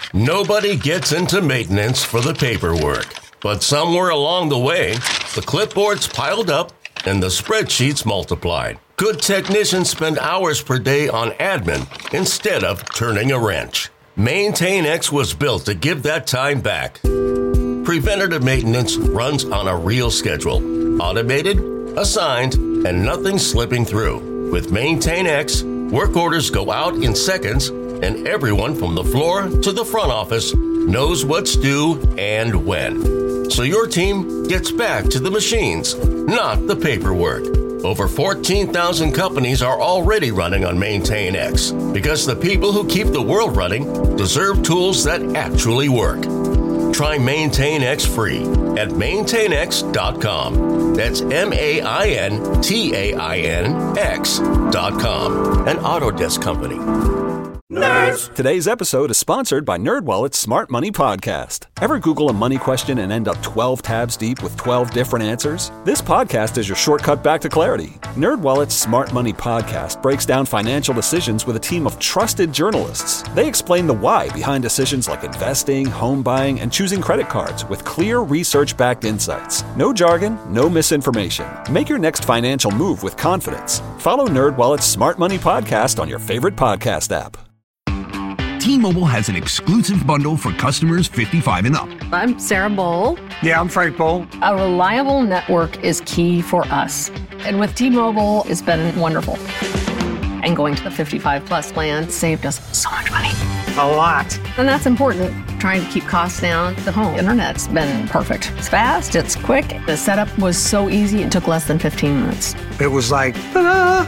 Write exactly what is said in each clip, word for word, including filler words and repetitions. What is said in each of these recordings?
Nobody gets into maintenance for the paperwork. But somewhere along the way, the clipboards piled up and the spreadsheets multiplied. Good technicians spend hours per day on admin instead of turning a wrench. MaintainX was built to give that time back. Preventative maintenance runs on a real schedule. Automated, assigned, and nothing slipping through. With MaintainX, work orders go out in seconds, and everyone from the floor to the front office knows what's due and when. So your team gets back to the machines, not the paperwork. Over fourteen thousand companies are already running on MaintainX because the people who keep the world running deserve tools that actually work. Try MaintainX free at maintain x dot com. That's M A I N T A I N X dot com. An Autodesk company. Nerds! Today's episode is sponsored by NerdWallet's Smart Money Podcast. Ever Google a money question and end up twelve tabs deep with twelve different answers? This podcast is your shortcut back to clarity. NerdWallet's Smart Money Podcast breaks down financial decisions with a team of trusted journalists. They explain the why behind decisions like investing, home buying, and choosing credit cards with clear research-backed insights. No jargon, no misinformation. Make your next financial move with confidence. Follow NerdWallet's Smart Money Podcast on your favorite podcast app. T-Mobile has an exclusive bundle for customers fifty-five and up. I'm Sarah Bowl. Yeah, I'm Frank Bowl. A reliable network is key for us. And with T-Mobile, it's been wonderful. And going to the fifty-five plus plan saved us so much money. A lot. And that's important. Trying to keep costs down. The home internet's been perfect. It's fast, it's quick. The setup was so easy, it took less than fifteen minutes. It was like, ta-da!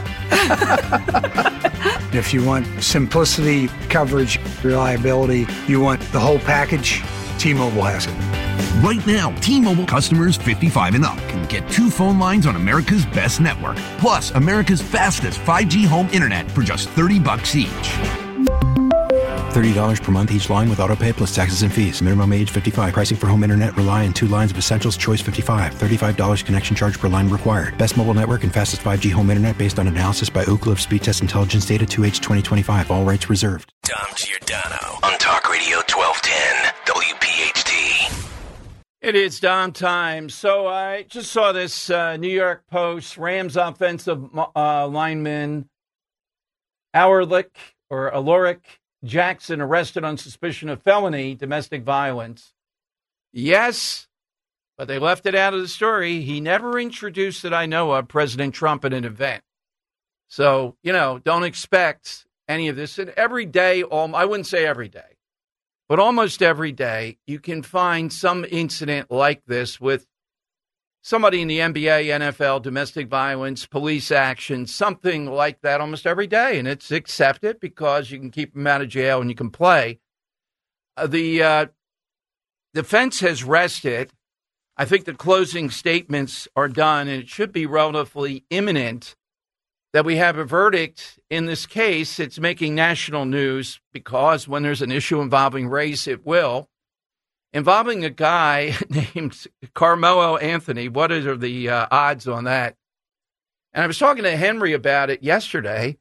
If you want simplicity, coverage, reliability, you want the whole package, T-Mobile has it. Right now, T-Mobile customers fifty-five and up can get two phone lines on America's best network, plus America's fastest five G home internet for just thirty bucks each. thirty dollars per month each line with autopay plus taxes and fees. Minimum age fifty-five. Pricing for home internet rely on two lines of Essentials Choice fifty-five. thirty-five dollars connection charge per line required. Best mobile network and fastest five G home internet based on analysis by Oak Cliff Speed Test Intelligence Data two H twenty twenty-five. All rights reserved. Dom Giordano on Talk Radio twelve ten W P H T. It is Dom time. So I just saw this uh, New York Post. Rams offensive uh, lineman Alaric or Alaric Jackson arrested on suspicion of felony domestic violence. Yes, but they left it out of the story. He never introduced, that I know of, President Trump at an event. So, you know, don't expect any of this. And every day, um, I wouldn't say every day, but almost every day, you can find some incident like this with somebody in the N B A, N F L, domestic violence, police action, something like that almost every day. And it's accepted because you can keep them out of jail and you can play. Uh, the uh, defense has rested. I think the closing statements are done, and it should be relatively imminent that we have a verdict in this case. It's making national news because when there's an issue involving race, it will. Involving a guy named Carmelo Anthony. What are the uh, odds on that? And I was talking to Henry about it yesterday.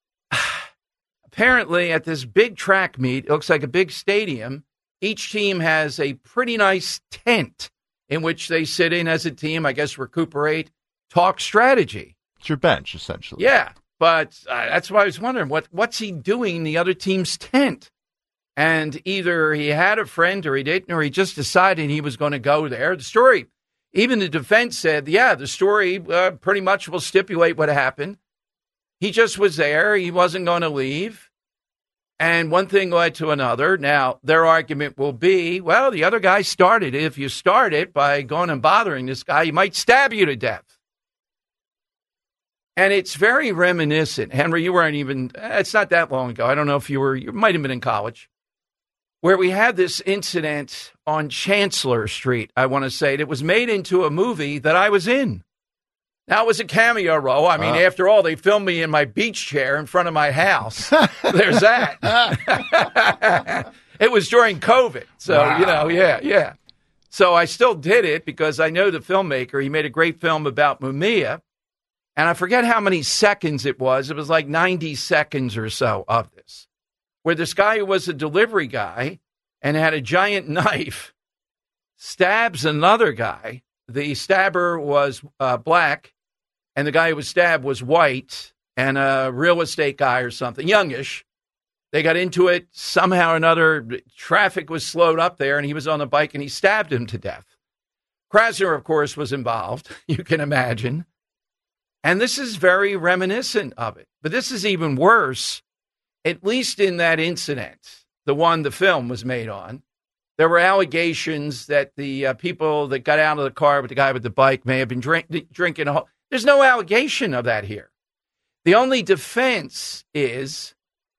Apparently, at this big track meet, it looks like a big stadium. Each team has a pretty nice tent in which they sit in as a team, I guess, recuperate, talk strategy. It's your bench, essentially. Yeah, but uh, that's why I was wondering, what what's he doing in the other team's tent? And either he had a friend or he didn't, or he just decided he was going to go there. The story, even the defense said, yeah, the story uh, pretty much will stipulate what happened. He just was there. He wasn't going to leave. And one thing led to another. Now, their argument will be, well, the other guy started it. If you start it by going and bothering this guy, he might stab you to death. And it's very reminiscent. Henry, you weren't even, it's not that long ago. I don't know if you were, you might have been in college, where we had this incident on Chancellor Street, I want to say. It was made into a movie that I was in. Now, it was a cameo role. I mean, uh. after all, they filmed me in my beach chair in front of my house. There's that. It was during COVID. So, wow. you know, yeah, yeah. So I still did it because I know the filmmaker. He made a great film about Mumia. And I forget how many seconds it was. It was like ninety seconds or so of this, where this guy who was a delivery guy and had a giant knife, stabs another guy. The stabber was uh, black, and the guy who was stabbed was white, and a real estate guy or something, youngish. They got into it somehow or another. Traffic was slowed up there, and he was on the bike, and he stabbed him to death. Krasner, of course, was involved, you can imagine. And this is very reminiscent of it. But this is even worse, at least in that incident, the one the film was made on. There were allegations that the uh, people that got out of the car with the guy with the bike may have been drink, drinking. A whole, there's no allegation of that here. The only defense is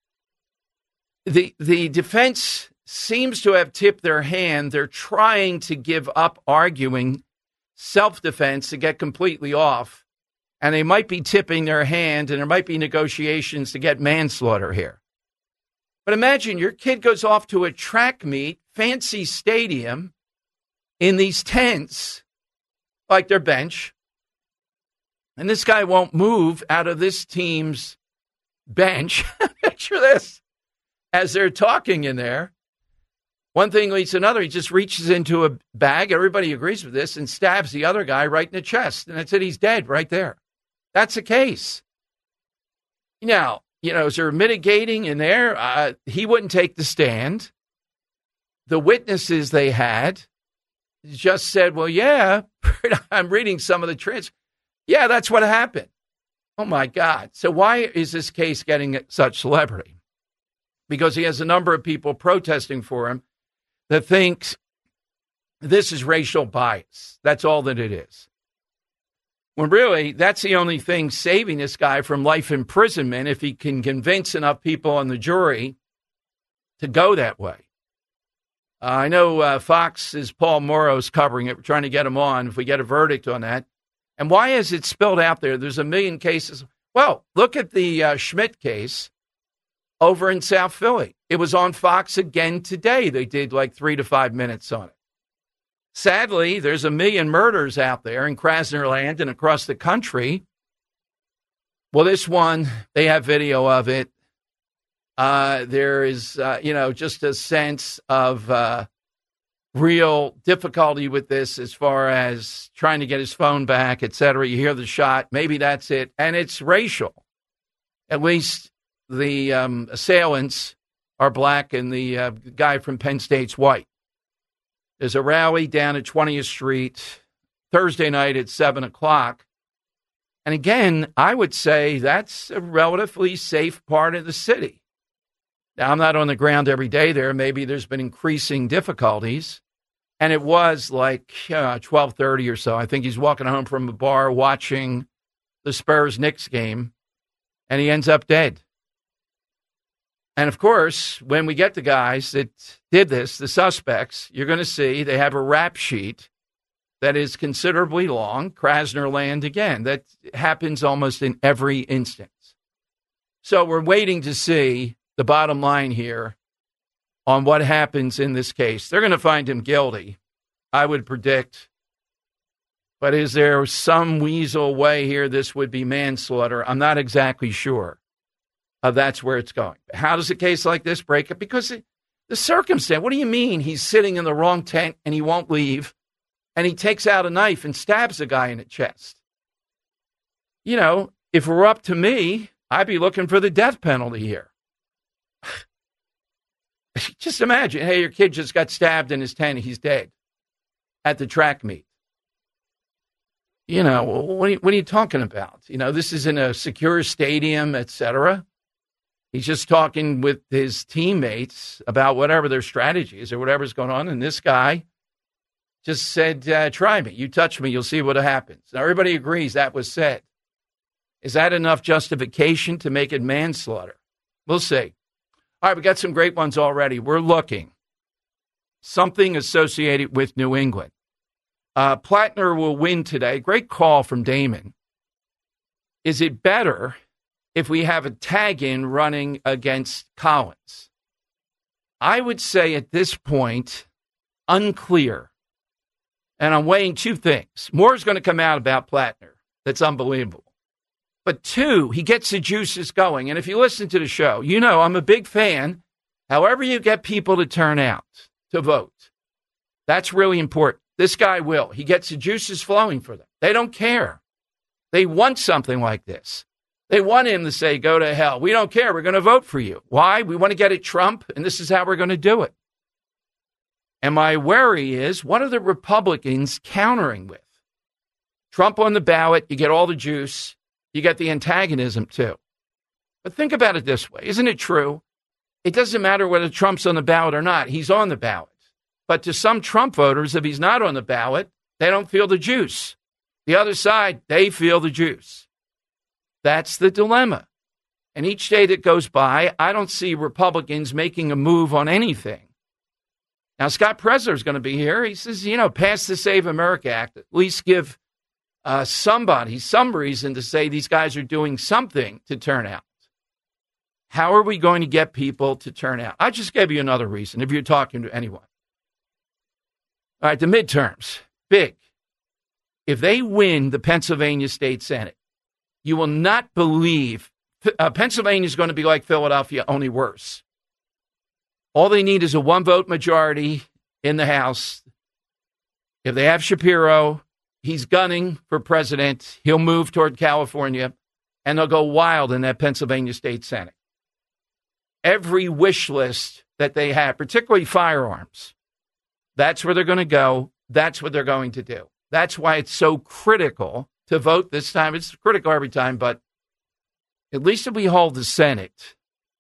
the the defense seems to have tipped their hand. They're trying to give up arguing self-defense to get completely off. And they might be tipping their hand, and there might be negotiations to get manslaughter here. But imagine your kid goes off to a track meet, fancy stadium, in these tents, like their bench, and this guy won't move out of this team's bench. Picture this, as they're talking in there. One thing leads to another. He just reaches into a bag, everybody agrees with this, and stabs the other guy right in the chest. And that's it, he's dead right there. That's the case. Now, you know, is there mitigating in there? Uh, he wouldn't take the stand. The witnesses they had just said, well, yeah, I'm reading some of the transcripts. Yeah, that's what happened. Oh, my God. So why is this case getting such celebrity? Because he has a number of people protesting for him that thinks this is racial bias. That's all that it is. When really, that's the only thing saving this guy from life imprisonment if he can convince enough people on the jury to go that way. Uh, I know uh, Fox's Paul Morrow's covering it. We're trying to get him on if we get a verdict on that. And why is it spilled out there? There's a million cases. Well, look at the uh, Schmidt case over in South Philly. It was on Fox again today. They did like three to five minutes on it. Sadly, there's a million murders out there in Krasner land and across the country. Well, this one, they have video of it. Uh, there is, uh, you know, just a sense of uh, real difficulty with this as far as trying to get his phone back, et cetera. You hear the shot. Maybe that's it. And it's racial. At least the um, assailants are black and the uh, guy from Penn State's white. There's a rally down at twentieth Street Thursday night at seven o'clock. And again, I would say that's a relatively safe part of the city. Now, I'm not on the ground every day there. Maybe there's been increasing difficulties. And it was like uh, twelve thirty or so. I think he's walking home from a bar watching the Spurs-Knicks game, and he ends up dead. And, of course, when we get the guys that did this, the suspects, you're going to see they have a rap sheet that is considerably long. Krasner land again. That happens almost in every instance. So we're waiting to see the bottom line here on what happens in this case. They're going to find him guilty, I would predict. But is there some weasel way here this would be manslaughter? I'm not exactly sure. Uh, that's where it's going. How does a case like this break up? Because it, the circumstance, what do you mean he's sitting in the wrong tent and he won't leave, and he takes out a knife and stabs a guy in the chest? You know, if it were up to me, I'd be looking for the death penalty here. Just imagine, hey, your kid just got stabbed in his tent, he's dead at the track meet. You know, what are you, what are you talking about? You know, this is in a secure stadium, et cetera. He's just talking with his teammates about whatever their strategy is or whatever's going on. And this guy just said, uh, try me. You touch me, you'll see what happens. Now, everybody agrees that was said. Is that enough justification to make it manslaughter? We'll see. All right, we got some great ones already. We're looking. Something associated with New England. Uh, Plattner will win today. Great call from Damon. Is it better if we have a tag-in running against Collins? I would say at this point, unclear. And I'm weighing two things. More is going to come out about Plattner. That's unbelievable. But two, he gets the juices going. And if you listen to the show, you know I'm a big fan. However you get people to turn out. to vote. That's really important. This guy will. He gets the juices flowing for them. They don't care. They want something like this. They want him to say, go to hell. We don't care. We're going to vote for you. Why? We want to get at Trump, and this is how we're going to do it. And my worry is, what are the Republicans countering with? Trump on the ballot, you get all the juice. You get the antagonism, too. But think about it this way. Isn't it true? It doesn't matter whether Trump's on the ballot or not. He's on the ballot. But to some Trump voters, if he's not on the ballot, they don't feel the juice. The other side, they feel the juice. That's the dilemma. And each day that goes by, I don't see Republicans making a move on anything. Now, Scott Presler is going to be here. He says, you know, pass the Save America Act. At least give uh, somebody some reason to say these guys are doing something to turn out. How are we going to get people to turn out? I just gave you another reason if you're talking to anyone. All right, the midterms, big. If they win the Pennsylvania State Senate, you will not believe uh, Pennsylvania is going to be like Philadelphia, only worse. All they need is a one-vote majority in the House. If they have Shapiro, he's gunning for president. He'll move toward California, and they'll go wild in that Pennsylvania State Senate. Every wish list that they have, particularly firearms, that's where they're going to go. That's what they're going to do. That's why it's so critical to vote this time. It's critical every time, but at least if we hold the Senate,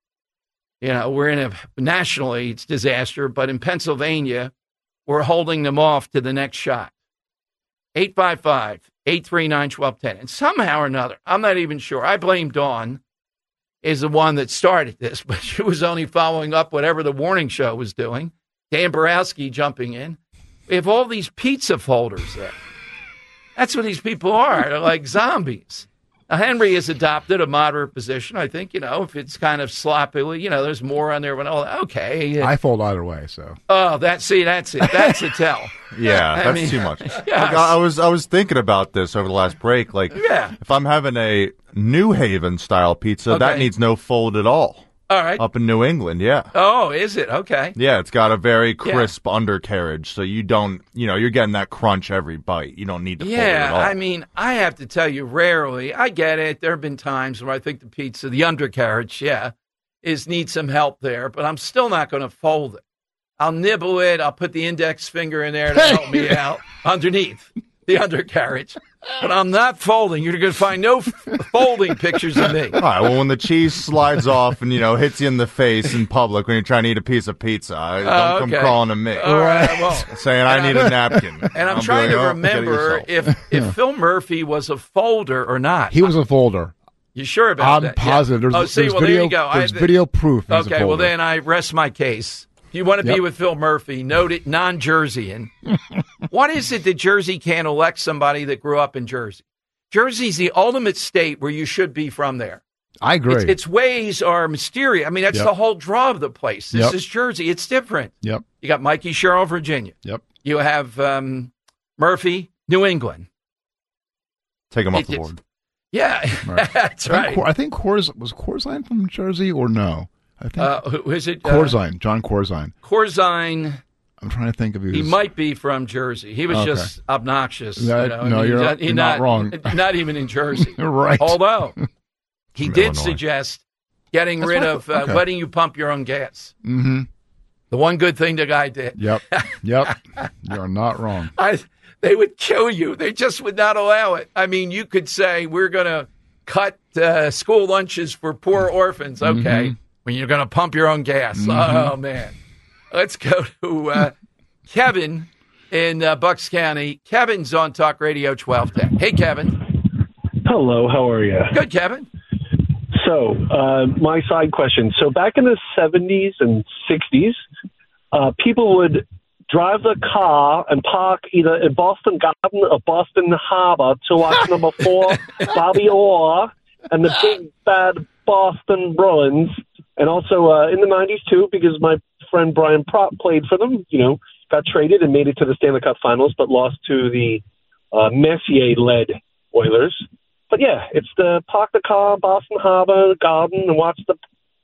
you know, we're in a, nationally, it's disaster, but in Pennsylvania, we're holding them off to the next shot. eight five five, eight three nine, one two one zero. And somehow or another, I'm not even sure. I blame Dawn is the one that started this, but she was only following up whatever the morning show was doing. Dan Borowski jumping in. We have all these pizza folders there. That's what these people are. They're like zombies. Now, Henry has adopted a moderate position. I think, you know, if it's kind of sloppily, you know, there's more on there. When all okay. I fold either way, so. Oh, that's, see, that's it. That's a tell. Yeah, I that's mean, too much. Yes. Like, I was I was thinking about this over the last break. Like, yeah. if I'm having a New Haven style pizza, Okay. that needs no fold at all. All right. Up in New England, yeah. Oh, is it? Okay. Yeah, it's got a very crisp yeah. undercarriage, so you don't, you know, you're getting that crunch every bite. You don't need to fold it Yeah, at all. I mean, I have to tell you, rarely, I get it. There have been times where I think the pizza, the undercarriage, yeah, is needs some help there, but I'm still not going to fold it. I'll nibble it. I'll put the index finger in there to help me out underneath the undercarriage. But I'm not folding. You're going to find no f- folding pictures of me. All right, well, when the cheese slides off and, you know, hits you in the face in public when you're trying to eat a piece of pizza, don't uh, okay. come crawling to me. All right, well, saying I need a napkin. And I'm I'll trying like, to oh, remember if, if Phil Murphy was a folder or not. He was a folder. You sure about I'm that? positive. Yeah. There's, oh, see, there's well, video, there you go. There's I, video proof. He's Okay, a well, then I rest my case. If you want to Yep. be with Phil Murphy, noted non-Jerseyan. What is it that Jersey can't elect somebody that grew up in Jersey? Jersey's the ultimate state where you should be from there. I agree. Its, its ways are mysterious. I mean, that's Yep. the whole draw of the place. This Yep. is Jersey. It's different. Yep. You got Mikey Sherrill, Virginia. Yep. You have um, Murphy, New England. Take him off It- the it's- board. Yeah, Right. that's I think, right. Cor- I think Coors was Corzine from Jersey or no? I think Uh, who is it? Corzine, John Corzine. Uh, Corzine. I'm trying to think of who He was- might be from Jersey. He was Okay. just obnoxious. That- you know? I no, mean, you're- not, he you're not wrong. Not even in Jersey. Right. Although he From did Illinois. suggest getting That's rid what I of thought. uh, Okay. letting you pump your own gas. Mm-hmm. The one good thing the guy did. Yep. Yep. You're not wrong. I, they would kill you. They just would not allow it. I mean, you could say we're going to cut uh, school lunches for poor orphans. Okay. Mm-hmm. When you're going to pump your own gas. Mhm. Oh, man. Let's go to uh, Kevin in uh, Bucks County. Kevin's on Talk Radio twelve ten. Hey, Kevin. Hello, how are you? Good, Kevin. So, uh, my side question. So, back in the seventies and sixties, uh, people would drive the car and park either in Boston Garden or Boston Harbor to watch number four, Bobby Orr, and the big bad Boston Bruins. And also uh, in the nineties, too, because my friend Brian Propp played for them, you know, got traded and made it to the Stanley Cup Finals, but lost to the uh, Messier-led Oilers. But, yeah, it's the park the car, Boston Harbor, Garden, and watch the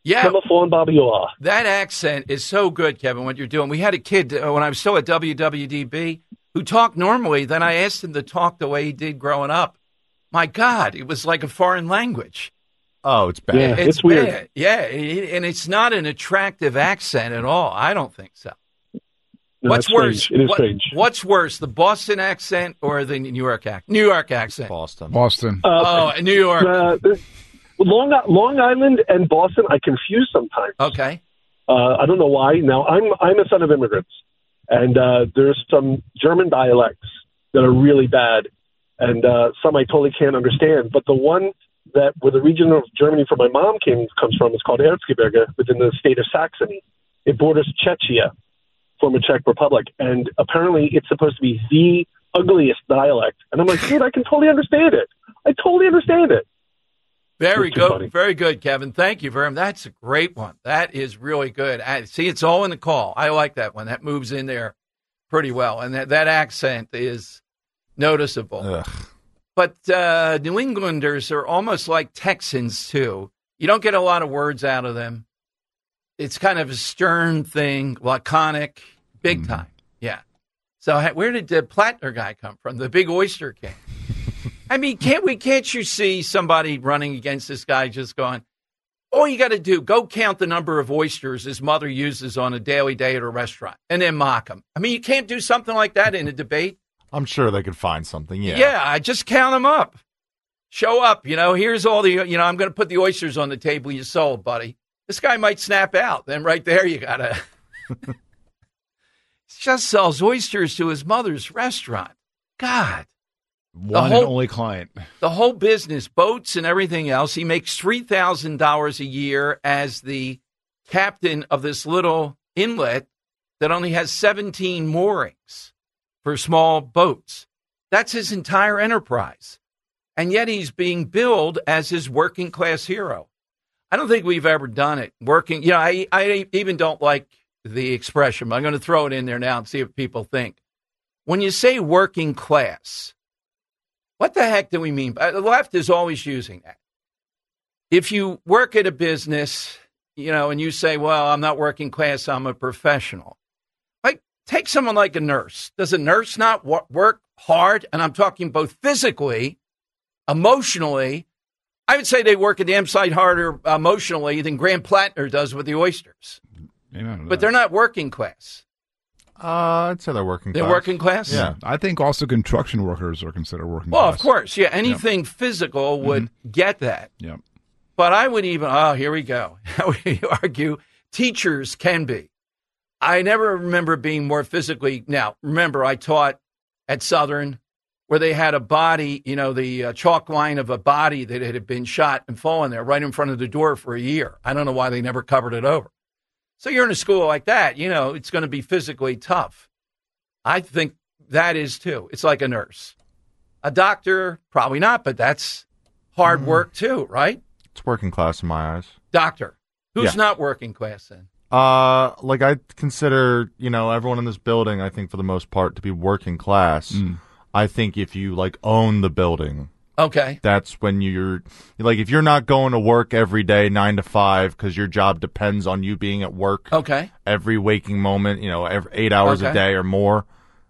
Yeah. Telephone Babiola. That accent is so good, Kevin, what you're doing. We had a kid uh, when I was still at W W D B who talked normally. Then I asked him to talk the way he did growing up. My God, it was like a foreign language. Oh, it's bad. Yeah, It's, it's weird. bad. Yeah, it- and it's not an attractive accent at all. I don't think so. No, What's it's worse? strange. It is What- strange. What's worse, the Boston accent or the New York accent? New York accent. Boston. Boston. Oh, New York. Uh, Long Long Island and Boston, I confuse sometimes. Okay. Uh, I don't know why. Now, I'm I'm a son of immigrants, and uh, there's some German dialects that are really bad, and uh, some I totally can't understand. But the one that where the region of Germany for my mom came comes from is called Erzgebirge within the state of Saxony. It borders Czechia, former Czech Republic, and apparently it's supposed to be the ugliest dialect. And I'm like, dude, I can totally understand it. I totally understand it. Very It's too good. funny. Very good, Kevin. Thank you very much. That's a great one. That is really good. I, see, it's all in the call. I like that one. That moves in there pretty well. And that, that accent is noticeable. Ugh. But uh, New Englanders are almost like Texans, too. You don't get a lot of words out of them. It's kind of a stern thing, laconic, big Mm. time. Yeah. So ha- where did the Plattner guy come from? The big oyster king. I mean, can't we? Can't you see somebody running against this guy just going, all you got to do, go count the number of oysters his mother uses on a daily day at a restaurant and then mock him. I mean, you can't do something like that in a debate. I'm sure they could find something. Yeah. Yeah, I just count them up. Show up. You know, here's all the, you know, I'm going to put the oysters on the table you sold, buddy. This guy might snap out. Then right there, you got to. He just sells oysters to his mother's restaurant. God. One whole- and only client. The whole business, boats and everything else, he makes three thousand dollars a year as the captain of this little inlet that only has seventeen moorings for small boats. That's his entire enterprise. And yet he's being billed as his working class hero. I don't think we've ever done it. Working, you know, I, I even don't like the expression, but I'm going to throw it in there now and see what people think. When you say working class, what the heck do we mean? The left is always using that. If you work at a business, you know, and you say, well, I'm not working class, I'm a professional. Like, take someone like a nurse. Does a nurse not wo- work hard? And I'm talking both physically, emotionally. I would say they work a damn sight harder emotionally than Graham Plattner does with the oysters. Amen to But that. they're not working class. Uh, I'd say they're working They're class. working class? Yeah. I think also construction workers are considered working Well, class. of course. Yeah, anything physical would get that. Yep. But I would even, oh, here we go. I would argue teachers can be. I never remember being more physically. Now, remember, I taught at Southern where they had a body, you know, the uh, chalk line of a body that had been shot and fallen there right in front of the door for a year. I don't know why they never covered it over. So you're in a school like that, you know, it's going to be physically tough. I think that is too. It's like a nurse. A doctor, probably not, but that's hard Mm. work too, right? It's working class in my eyes. Doctor. Who's Yeah. not working class then? Uh, like I consider, you know, everyone in this building, I think for the most part, to be working class. Mm. I think if you like own the building, Okay. that's when you're like, if you're not going to work every day, nine to five, because your job depends on you being at work Okay. every waking moment, you know, every eight hours Okay. a day or more,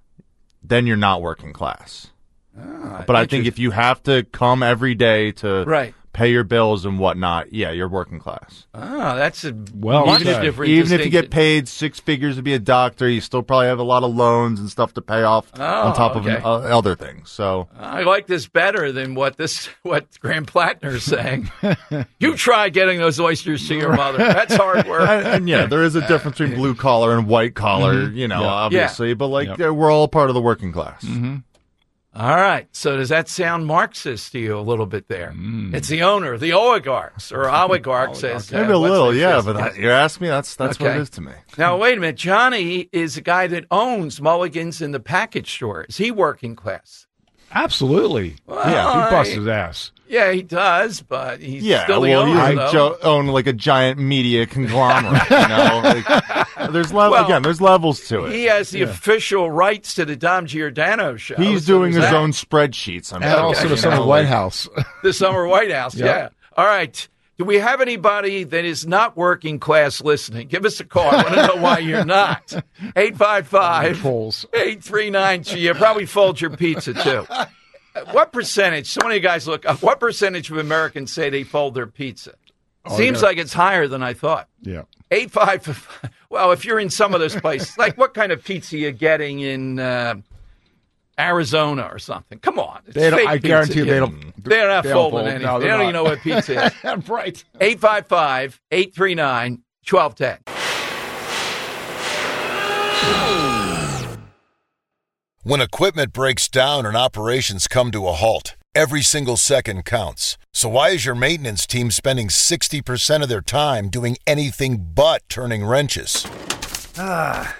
then you're not working class. Ah, But I think if you have to come every day to Right. pay your bills and whatnot, yeah, you're working class. Ah, that's a Well much said. different Even if you get distinction. paid six figures to be a doctor, you still probably have a lot of loans and stuff to pay off Oh, on top okay. of uh, other things. So I like this better than what this what Graham Plattner is saying. You try getting those oysters to your mother. That's hard work. and, and yeah, there is a difference between blue collar and white collar, you know, Yeah. obviously, but like Yep. uh, we're all part of the working class. Mm-hmm. All right. So does that sound Marxist to you a little bit there? Mm. It's the owner, the oligarchs or oligarchs. as, uh, Maybe a what's little, his yeah, face? but that, you ask me, that's that's what Okay. it is to me. Now, wait a minute. Johnny is a guy that owns Mulligan's in the package store. Is he working class? Absolutely. Well, yeah, he busts I- his ass. Yeah, he does, but he's Yeah, still the well, owner, you though. jo- own like a giant media conglomerate, you know. Like, there's level Well, again. There's levels to it. He has the official rights to the Dom Giordano show. He's so doing there's his that. own spreadsheets. I'm And sure, also you the know, Summer like- White House. The Summer White House, Yeah. yeah. All right. Do we have anybody that is not working class listening? Give us a call. I want to know why you're not. eight five five, eight three nine. You probably fold your pizza, too. What percentage, so many guys look up, what percentage of Americans say they fold their pizza? Oh, Seems yeah. like it's higher than I thought. Yeah. eight five five. Well, if you're in some of those places, like what kind of pizza you're getting in uh, Arizona or something? Come on. It's They don't, fake I guarantee pizza. you they don't. They're not they don't folding fold. anything. No, they they're don't even not. know what pizza is. Right. eight five five, eight three nine, one two one zero. When equipment breaks down and operations come to a halt, every single second counts. So why is your maintenance team spending sixty percent of their time doing anything but turning wrenches? Ah.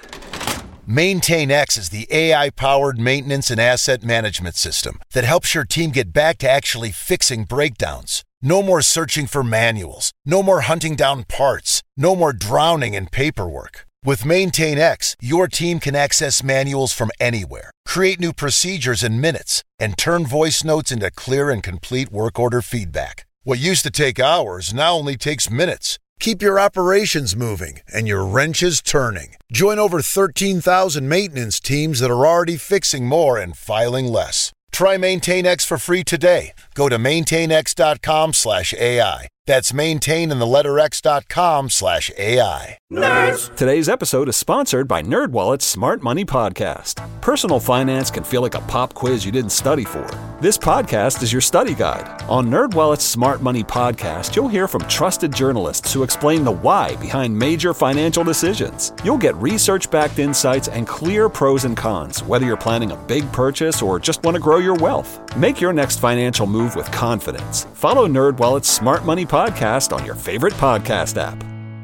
MaintainX is the A I-powered maintenance and asset management system that helps your team get back to actually fixing breakdowns. No more searching for manuals. No more hunting down parts. No more drowning in paperwork. With MaintainX, your team can access manuals from anywhere, create new procedures in minutes, and turn voice notes into clear and complete work order feedback. What used to take hours now only takes minutes. Keep your operations moving and your wrenches turning. Join over thirteen thousand maintenance teams that are already fixing more and filing less. Try MaintainX for free today. Go to maintainx.com slash AI. That's maintain in the letter x.com slash AI. Nerds! Today's episode is sponsored by NerdWallet's Smart Money Podcast. Personal finance can feel like a pop quiz you didn't study for. This podcast is your study guide. On NerdWallet's Smart Money Podcast, you'll hear from trusted journalists who explain the why behind major financial decisions. You'll get research-backed insights and clear pros and cons, whether you're planning a big purchase or just want to grow your wealth. Make your next financial move with confidence. Follow NerdWallet's Smart Money Podcast on your favorite podcast app.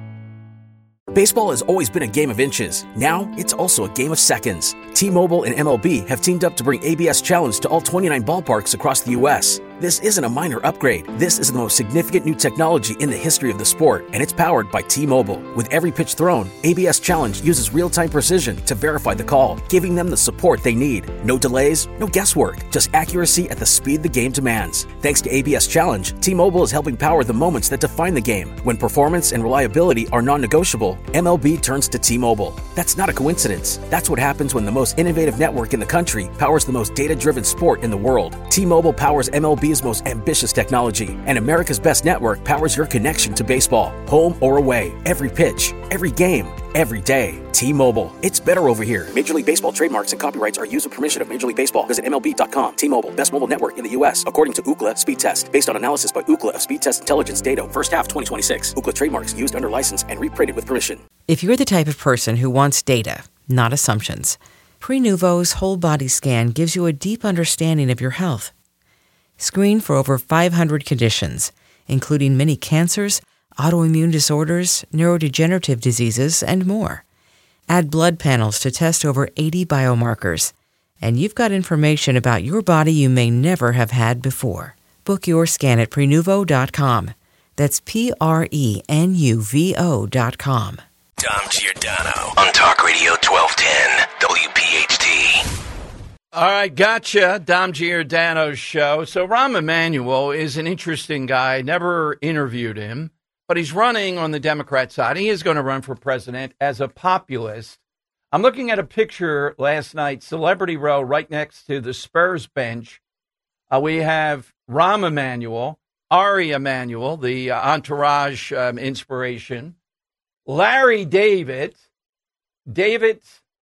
Baseball has always been a game of inches. Now, it's also a game of seconds. T-Mobile and M L B have teamed up to bring A B S Challenge to all twenty-nine ballparks across the U S This isn't a minor upgrade. This is the most significant new technology in the history of the sport, and it's powered by T-Mobile. With every pitch thrown, A B S Challenge uses real-time precision to verify the call, giving them the support they need. No delays, no guesswork, just accuracy at the speed the game demands. Thanks to A B S Challenge, T-Mobile is helping power the moments that define the game. When performance and reliability are non-negotiable, M L B turns to T-Mobile. That's not a coincidence. That's what happens when the most innovative network in the country powers the most data-driven sport in the world. T-Mobile powers M L B's most ambitious technology, and America's best network powers your connection to baseball, home or away. Every pitch, every game, every day. T-Mobile. It's better over here. Major League Baseball trademarks and copyrights are used with permission of Major League Baseball. Visit M L B dot com. T-Mobile. Best mobile network in the U S according to Ookla Speed Test. Based on analysis by Ookla of Speed Test Intelligence data. First half twenty twenty-six. Ookla trademarks used under license and reprinted with permission. If you're the type of person who wants data, not assumptions, Prenuvo's whole body scan gives you a deep understanding of your health. Screen for over five hundred conditions, including many cancers, autoimmune disorders, neurodegenerative diseases, and more. Add blood panels to test over eighty biomarkers, and you've got information about your body you may never have had before. Book your scan at Prenuvo dot com. That's P R E N U V O dot com. Dom Giordano on Talk Radio twelve ten W P H T. All right, gotcha. Dom Giordano's show. So Rahm Emanuel is an interesting guy. Never interviewed him, but he's running on the Democrat side. He is going to run for president as a populist. I'm looking at a picture last night, Celebrity Row, right next to the Spurs bench. Uh, we have Rahm Emanuel, Ari Emanuel, the uh, Entourage um, inspiration, Larry David, David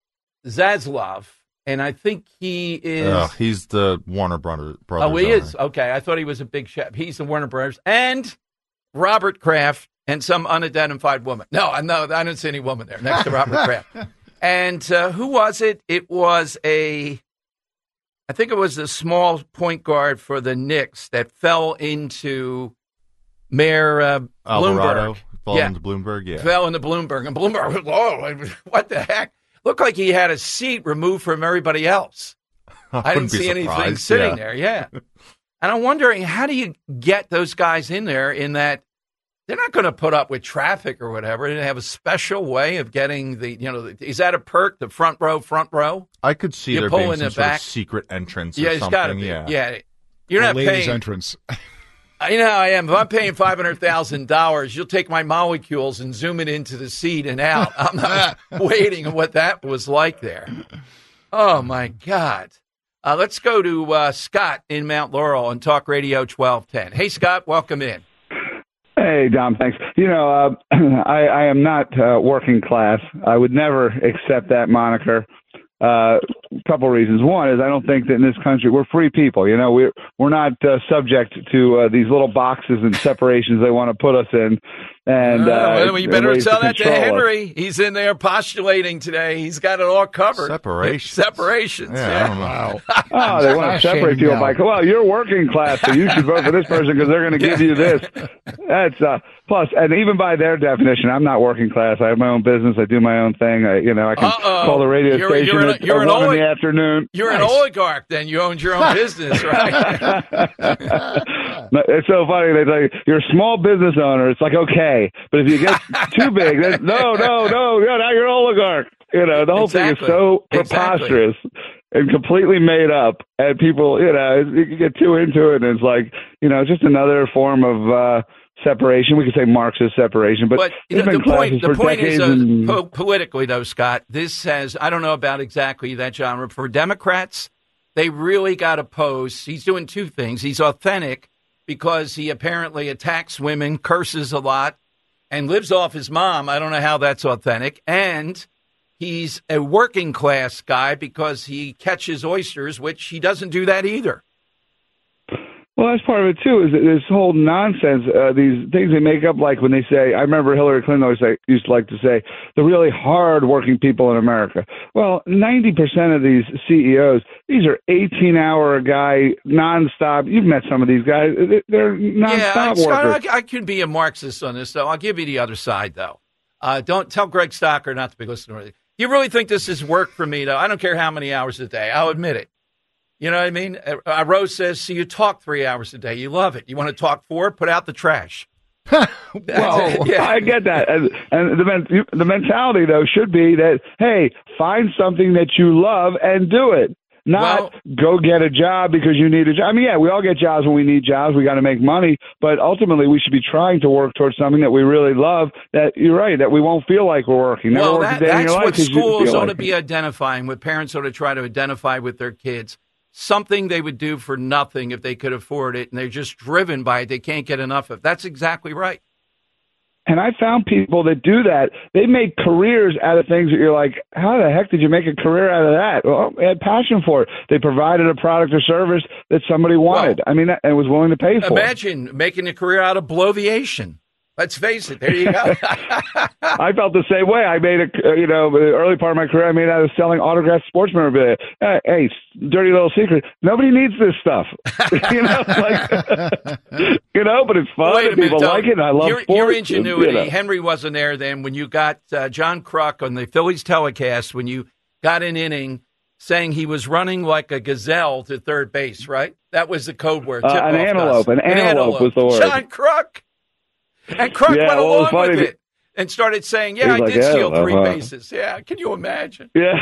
Zaslav, and I think he is... Uh, he's the Warner Brothers. Oh, he owner. is? Okay, I thought he was a big chef. He's the Warner Brothers. And Robert Kraft and some unidentified woman. No, no, I didn't see any woman there next to Robert Kraft. And uh, who was it? It was a... I think it was the small point guard for the Knicks that fell into Mayor uh, Alvarado Bloomberg. fell yeah. into Bloomberg, yeah. Fell into Bloomberg. And Bloomberg was, oh, what the heck? Looked like he had a seat removed from everybody else. I, I didn't see anything sitting yeah. there, yeah. And I'm wondering, how do you get those guys in there in that they're not going to put up with traffic or whatever. They have a special way of getting the, you know, the, is that a perk, the front row, front row? I could see you there pull being in some the sort back. of secret entrance yeah, or it's something. gotta be. Yeah, yeah. You're the not ladies' paying. entrance. You know how I am. If I'm paying five hundred thousand dollars, you'll take my molecules and zoom it into the seat and out. I'm not waiting on what that was like there. Oh, my God. Uh, let's go to uh, Scott in Mount Laurel on Talk Radio twelve ten. Hey, Scott, welcome in. Hey, Dom, thanks. You know, uh, I, I am not uh, working class. I would never accept that moniker. Uh, a couple of reasons. One is I don't think that in this country we're free people. You know, we're we're not uh, subject to uh, these little boxes and separations they want to put us in. And uh, well, you better tell that to Henry. Us. He's in there postulating today. He's got it all covered. Separations. Separations. Yeah, yeah. I don't know. Oh, they want to separate people by, well, you're working class, so you should vote for this person because they're going to give you this. That's uh, plus, and even by their definition, I'm not working class. I have my own business. I do my own thing. I, you know, I can Uh-oh. call the radio you're, station you're at, an, you're at an one olig- in the afternoon. You're nice. an oligarch, then. You owned your own business, right? It's so funny. They tell you, you're a small business owner. It's like, okay. But if you get too big, then, no, no, no, no, now you're an oligarch. You know, the whole exactly. thing is so preposterous exactly. and completely made up. And people, you know, you get too into it, and it's like, you know, just another form of uh, separation. We could say Marxist separation, but, but you know, the point, the point is, uh, and... po- politically, though, Scott, this says, I don't know about exactly that genre. For Democrats, they really got to pose. He's doing two things. He's authentic because he apparently attacks women, curses a lot, and lives off his mom. I don't know how that's authentic. And he's a working class guy because he catches oysters, which he doesn't do that either. Well, that's part of it, too, is this whole nonsense, uh, these things they make up, like when they say, I remember Hillary Clinton always say, used to like to say, the really hard-working people in America. Well, ninety percent of these C E Os, these are eighteen-hour-a-guy, nonstop. You've met some of these guys. They're nonstop yeah, workers. Scott, I, I could be a Marxist on this, though. I'll give you the other side, though. Uh, don't tell Greg Stocker not to be listening to it. You really think this is work for me, though? I don't care how many hours a day. I'll admit it. You know what I mean? Uh, Rose says, so you talk three hours a day. You love it. You want to talk four? Put out the trash. Well, yeah. I get that. And, and the, men- the mentality, though, should be that, hey, find something that you love and do it. Not well, go get a job because you need a job. I mean, yeah, we all get jobs when we need jobs. We got to make money. But ultimately, we should be trying to work towards something that we really love, that you're right, that we won't feel like we're working. Never well, work that, a day that's in your what life schools ought like to be identifying, what parents ought to try to identify with their kids. Something they would do for nothing if they could afford it, and they're just driven by it. They can't get enough of. That's exactly right. And I found people that do that. They make careers out of things that you're like, how the heck did you make a career out of that? Well, they had passion for it. They provided a product or service that somebody wanted. Well, I mean, and was willing to pay for. Imagine making a career out of bloviation. Let's face it. There you go. I felt the same way. I made a, you know, the early part of my career, I made out of selling autographed sports memorabilia. Hey, hey, dirty little secret. Nobody needs this stuff. you know, like, you know, but it's fun. Wait a and people minute, like it. And I love your, sports. Your ingenuity. And, you know. Henry wasn't there then when you got uh, John Kruk on the Phillies telecast, when you got an inning saying he was running like a gazelle to third base, right? That was the code word. Uh, an antelope. An, an antelope was the word. John Kruk. And Kruk yeah, went well, along with it and started saying, yeah, I like, did yeah, steal three uh, bases. Yeah, can you imagine? Yeah.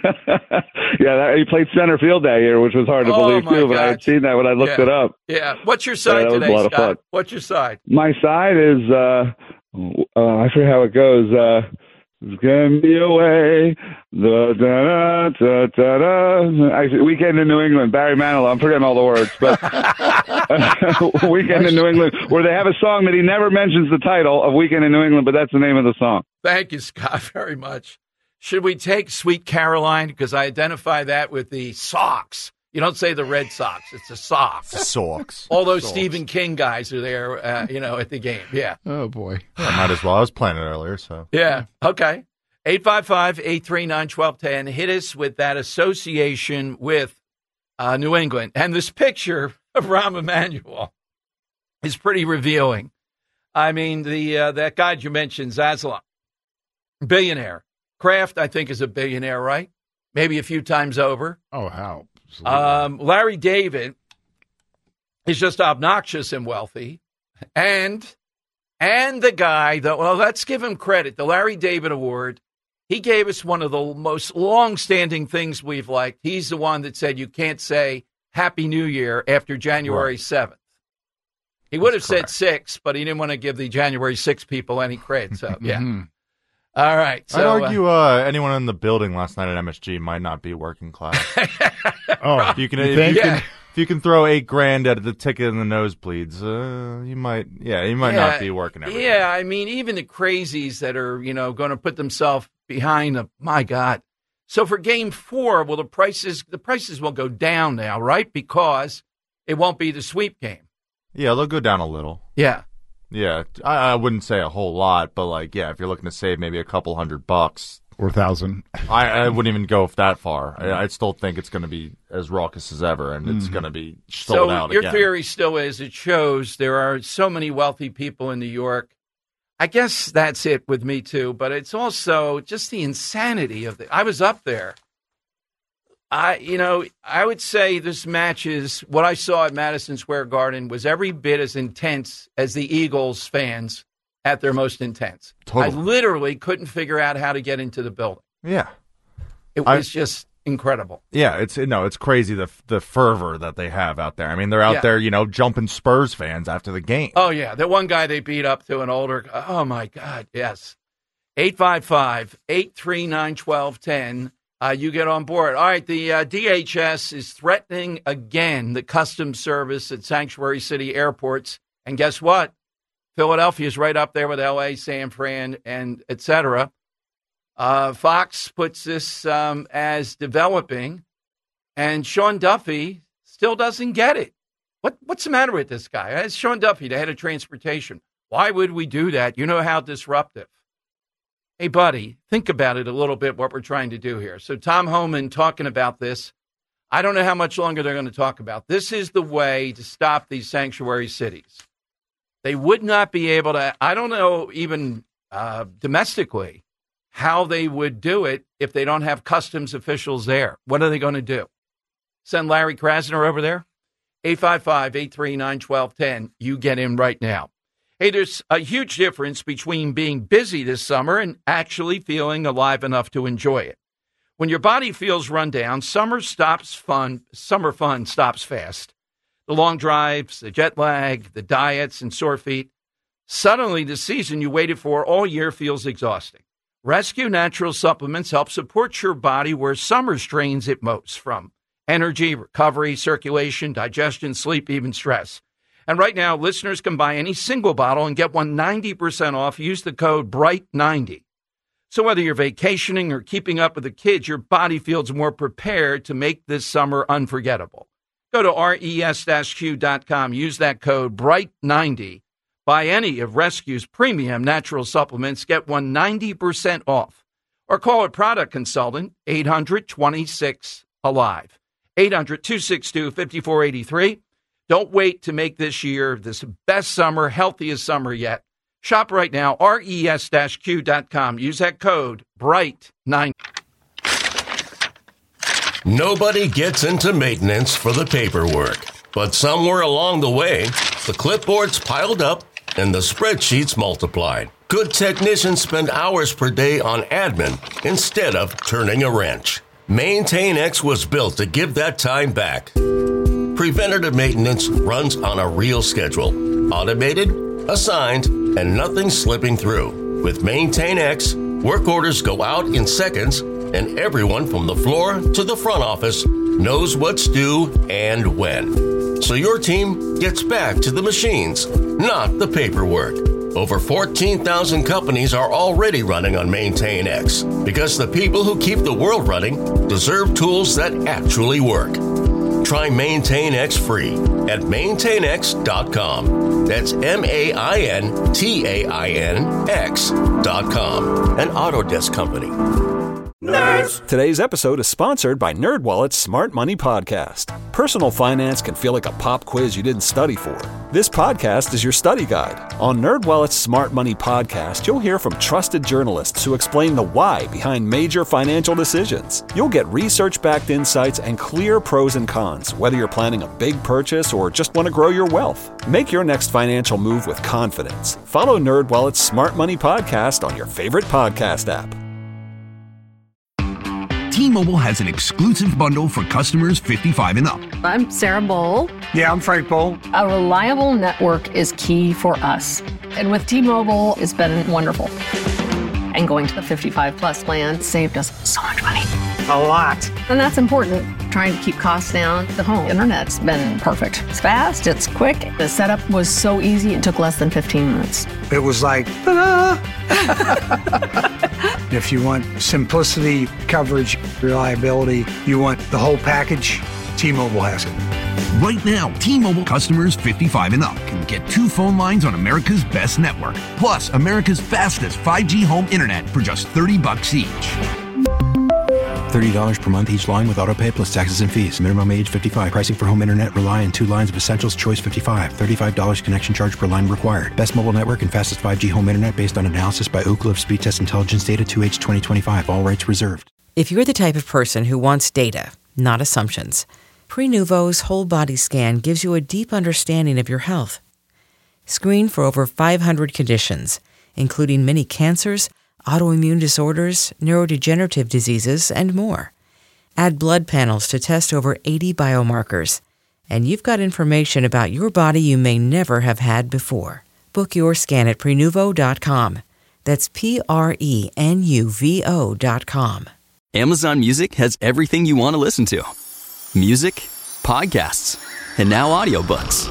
yeah, that, he played center field that year, which was hard to oh, believe, too, God. but I had seen that when I looked yeah. it up. Yeah. What's your side yeah, today, Scott? Fun. What's your side? My side is, uh, uh, I forget how it goes, uh, it's gonna be away. Da, da, da, da, da. Actually, Weekend in New England, Barry Manilow. I'm forgetting all the words, but Weekend in New England, where they have a song that he never mentions the title of Weekend in New England, but that's the name of the song. Thank you, Scott, very much. Should we take Sweet Caroline? Because I identify that with the Sox. You don't say the Red Sox. It's the Sox. Sox. All those Sox. Stephen King guys are there, uh, you know, at the game. Yeah. Oh, boy. Yeah, might as well. I was playing it earlier, so. Yeah. Okay. eight five five, eight three nine, one two one zero. Hit us with that association with uh, New England. And this picture of Rahm Emanuel is pretty revealing. I mean, the uh, that guy you mentioned, Zaslav, billionaire. Kraft, I think, is a billionaire, right? Maybe a few times over. Oh, how? Um, Larry David is just obnoxious and wealthy. And and the guy, that, well, let's give him credit. The Larry David Award, he gave us one of the most long-standing things we've liked. He's the one that said you can't say Happy New Year after January seventh. He would have said six, but he didn't want to give the January sixth people any credit. So, yeah. Mm-hmm. All right. So, I'd argue uh, uh, anyone in the building last night at M S G might not be working class. oh, if you can, you if think? you Yeah. can, if you can throw eight grand at the ticket in the nosebleeds, uh, you might, yeah, you might yeah, not be working every day. Yeah, I mean, even the crazies that are, you know, going to put themselves behind the, my God. So for game four, well, the prices, the prices will go down now, right? Because it won't be the sweep game. Yeah, they'll go down a little. Yeah. Yeah, I, I wouldn't say a whole lot, but like, yeah, if you're looking to save maybe a couple hundred bucks. Or a thousand. I, I wouldn't even go that far. I, I still think it's going to be as raucous as ever, and it's Mm-hmm. going to be sold so out your again. theory still is it shows there are so many wealthy people in New York. I guess that's it with me too, but it's also just the insanity of the. I was up there. I, you know, I would say this match is what I saw at Madison Square Garden was every bit as intense as the Eagles fans at their most intense. Totally. I literally couldn't figure out how to get into the building. Yeah, it I- was just incredible. Yeah, it's no, it's crazy the the fervor that they have out there. I mean, they're out Yeah. there, you know, jumping Spurs fans after the game. Oh, yeah. The one guy they beat up to an older. Oh, my God. Yes. eight five five, eight three nine, one two one zero. Uh, you get on board. All right. The uh, D H S is threatening again the customs service at sanctuary city airports. And guess what? Philadelphia is right up there with L A, San Fran, and et cetera. Uh, Fox puts this um, as developing, and Sean Duffy still doesn't get it. What What's the matter with this guy? It's Sean Duffy, the head of transportation. Why would we do that? You know how disruptive. Hey, buddy, think about it a little bit, what we're trying to do here. So Tom Homan talking about this. I don't know how much longer they're going to talk about. This is the way to stop these sanctuary cities. They would not be able to, I don't know, even uh, domestically, how they would do it if they don't have customs officials there. What are they going to do? Send Larry Krasner over there? eight five five, eight three nine, one two one zero. You get in right now. Hey, there's a huge difference between being busy this summer and actually feeling alive enough to enjoy it. When your body feels run down, summer stops fun. Summer fun stops fast. The long drives, the jet lag, the diets, and sore feet. Suddenly, the season you waited for all year feels exhausting. Rescue Natural Supplements help support your body where summer strains it most, from energy, recovery, circulation, digestion, sleep, even stress. And right now, listeners can buy any single bottle and get one ninety percent off. Use the code bright ninety. So whether you're vacationing or keeping up with the kids, your body feels more prepared to make this summer unforgettable. Go to res q dot com. Use that code bright ninety. Buy any of Rescue's premium natural supplements. Get one ninety percent off. Or call a product consultant, eight hundred, twenty-six, alive. eight hundred, two six two, five four eight three. Don't wait to make this year this best summer, healthiest summer yet. Shop right now, res q dot com. Use that code bright ninety. Nobody gets into maintenance for the paperwork, but somewhere along the way, the clipboards piled up and the spreadsheets multiplied. Good technicians spend hours per day on admin instead of turning a wrench. MaintainX was built to give that time back. Preventative maintenance runs on a real schedule, automated, assigned, and nothing slipping through. With MaintainX, work orders go out in seconds, and everyone from the floor to the front office knows what's due and when. So your team gets back to the machines, not the paperwork. Over fourteen thousand companies are already running on MaintainX because the people who keep the world running deserve tools that actually work. Try MaintainX free at maintain x dot com. That's M A I N T A I N X dot com. An Autodesk company. Nerds. Today's episode is sponsored by NerdWallet's Smart Money Podcast. Personal finance can feel like a pop quiz you didn't study for. This podcast is your study guide. On NerdWallet's Smart Money Podcast, you'll hear from trusted journalists who explain the why behind major financial decisions. You'll get research-backed insights and clear pros and cons, whether you're planning a big purchase or just want to grow your wealth. Make your next financial move with confidence. Follow NerdWallet's Smart Money Podcast on your favorite podcast app. T-Mobile has an exclusive bundle for customers fifty-five and up. I'm Sarah Bowl. Yeah, I'm Frank Bowl. A reliable network is key for us. And with T-Mobile, it's been wonderful. And going to the fifty-five plus plan saved us so much money. A lot. And that's important. Trying to keep costs down. The home internet's been perfect. It's fast, it's quick. The setup was so easy, it took less than fifteen minutes. It was like, ta-da! If you want simplicity, coverage, reliability, you want the whole package, T-Mobile has it. Right now, T-Mobile customers fifty-five and up can get two phone lines on America's best network, plus America's fastest five G home internet for just thirty bucks each. thirty dollars per month each line with autopay plus taxes and fees. Minimum age fifty-five. Pricing for home internet rely on two lines of Essentials Choice fifty-five. thirty-five dollars connection charge per line required. Best mobile network and fastest five G home internet based on analysis by Ookla of Speed Test Intelligence Data two H twenty twenty-five. All rights reserved. If you're the type of person who wants data, not assumptions, Prenuvo's whole body scan gives you a deep understanding of your health. Screen for over five hundred conditions, including many cancers, autoimmune disorders, neurodegenerative diseases, and more. Add blood panels to test over eighty biomarkers, and you've got information about your body you may never have had before. Book your scan at Prenuvo dot com. That's P R E N U V O dot com. Amazon Music has everything you want to listen to. Music, podcasts, and now audiobooks.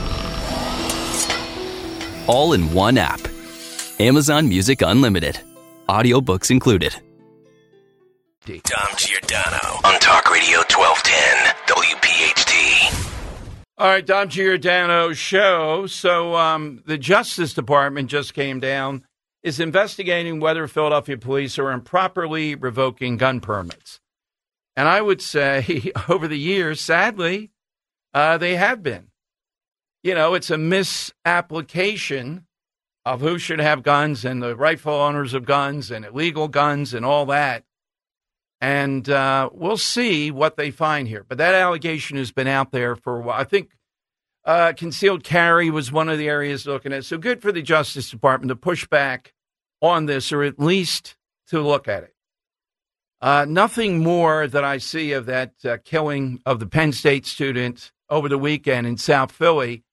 All in one app. Amazon Music Unlimited. Audiobooks included. Dom Giordano on Talk Radio twelve ten W P H T. All right, Dom Giordano show. So um, the Justice Department just came down, is investigating whether Philadelphia police are improperly revoking gun permits. And I would say over the years, sadly, uh, they have been. You know, it's a misapplication of who should have guns and the rightful owners of guns and illegal guns and all that. And uh, we'll see what they find here. But that allegation has been out there for a while. I think uh, concealed carry was one of the areas looking at. So good for the Justice Department to push back on this, or at least to look at it. Uh, nothing more that I see of that uh, killing of the Penn State student over the weekend in South Philly,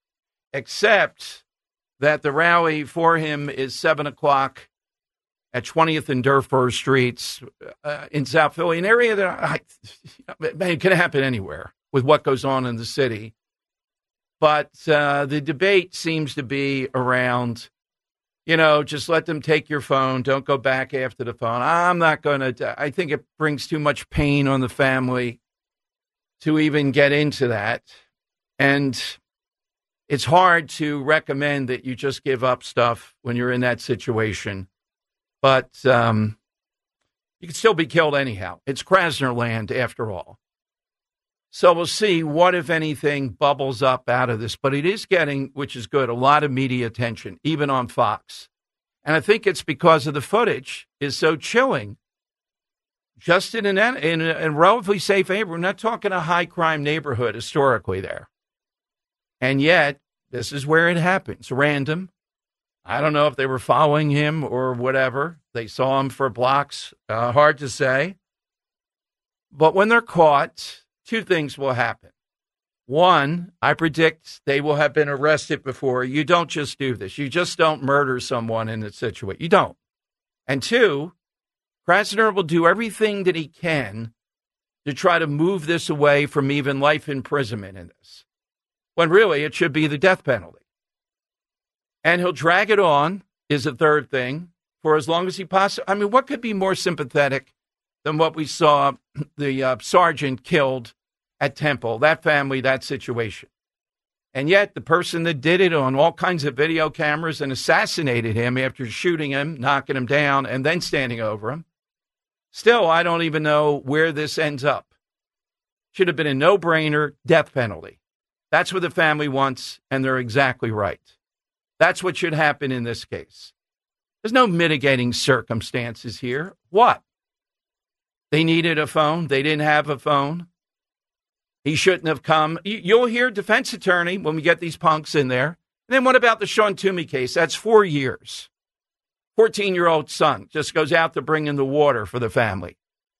except that the rally for him is seven o'clock at twentieth and Durford Streets uh, in South Philly, an area that I, man, it can happen anywhere with what goes on in the city. But uh, the debate seems to be around, you know, just let them take your phone. Don't go back after the phone. I'm not going to. I think it brings too much pain on the family to even get into that. And it's hard to recommend that you just give up stuff when you're in that situation. But um, you can still be killed anyhow. It's Krasner land, after all. So we'll see what, if anything, bubbles up out of this. But it is getting, which is good, a lot of media attention, even on Fox. And I think it's because of the footage is so chilling. Just in, an, in a, in a relatively safe neighborhood. We're not talking a high-crime neighborhood historically there. And yet, this is where it happens. Random. I don't know if they were following him or whatever. They saw him for blocks. Uh, hard to say. But when they're caught, two things will happen. One, I predict they will have been arrested before. You don't just do this. You just don't murder someone in a situation. You don't. And two, Krasner will do everything that he can to try to move this away from even life imprisonment in this, when really it should be the death penalty. And he'll drag it on, is a third thing, for as long as he possibly. I mean, what could be more sympathetic than what we saw the uh, sergeant killed at Temple, that family, that situation? And yet the person that did it on all kinds of video cameras and assassinated him after shooting him, knocking him down, and then standing over him. Still, I don't even know where this ends up. Should have been a no-brainer death penalty. That's what the family wants, and they're exactly right. That's what should happen in this case. There's no mitigating circumstances here. What? They needed a phone. They didn't have a phone. He shouldn't have come. You'll hear defense attorney when we get these punks in there. And then what about the Sean Toomey case? That's four years. fourteen-year-old son just goes out to bring in the water for the family.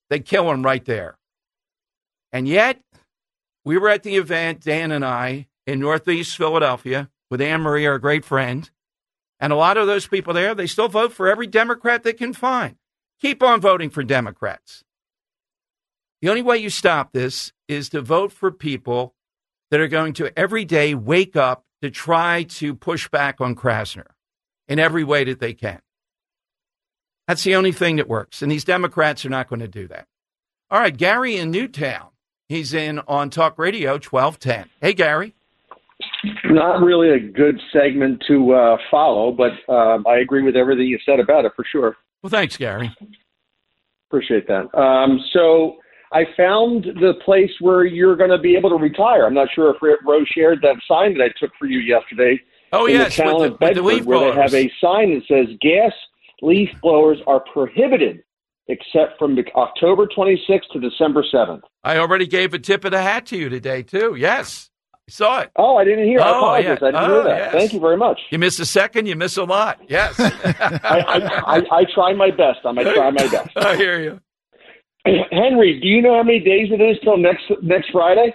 They kill him right there. And yet, we were at the event, Dan and I, in Northeast Philadelphia with Anne Marie, our great friend. And a lot of those people there, they still vote for every Democrat they can find. Keep on voting for Democrats. The only way you stop this is to vote for people that are going to every day wake up to try to push back on Krasner in every way that they can. That's the only thing that works. And these Democrats are not going to do that. All right, Gary in Newtown. He's in on Talk Radio twelve ten. Hey, Gary. Not really a good segment to uh, follow, but uh, I agree with everything you said about it for sure. Well, thanks, Gary. Appreciate that. Um, so I found the place where you're going to be able to retire. I'm not sure if Rose shared that sign that I took for you yesterday. Oh, in yes, the town with of the, with Bedford, the leaf where blowers. they have a sign that says gas leaf blowers are prohibited except from October twenty-sixth to December seventh. I already gave a tip of the hat to you today, too. Yes. I saw it. Oh, I didn't hear. I Oh, apologize. yeah. I didn't Oh, hear that. yes. Thank you very much. You miss a second, you miss a lot. Yes. I, I, I, I try my best. I try my best. I hear you. Henry, do you know how many days it is till next next Friday?